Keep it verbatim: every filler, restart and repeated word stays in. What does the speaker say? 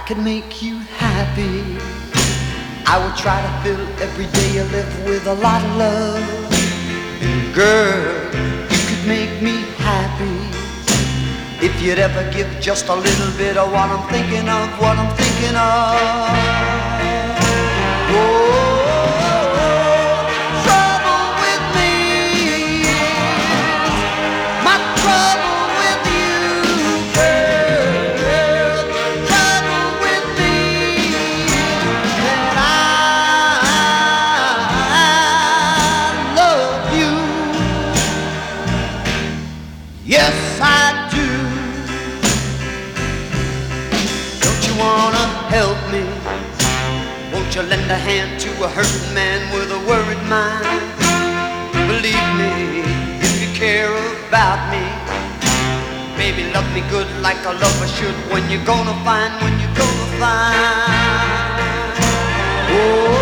could make you happy, I would try to fill every day you live with a lot of love. And girl, you could make me happy if you'd ever give just a little bit of what I'm thinking of, what I'm thinking of. Oh, trouble with me, my trouble with you, girl. Trouble with me, that I love you. Yes, I do. Don't you wanna help me? Won't you lend a hand to a hurting man with a worried mind? Believe me, if you care about me, baby, love me good like a lover should. When you're gonna find, when you're gonna find, oh.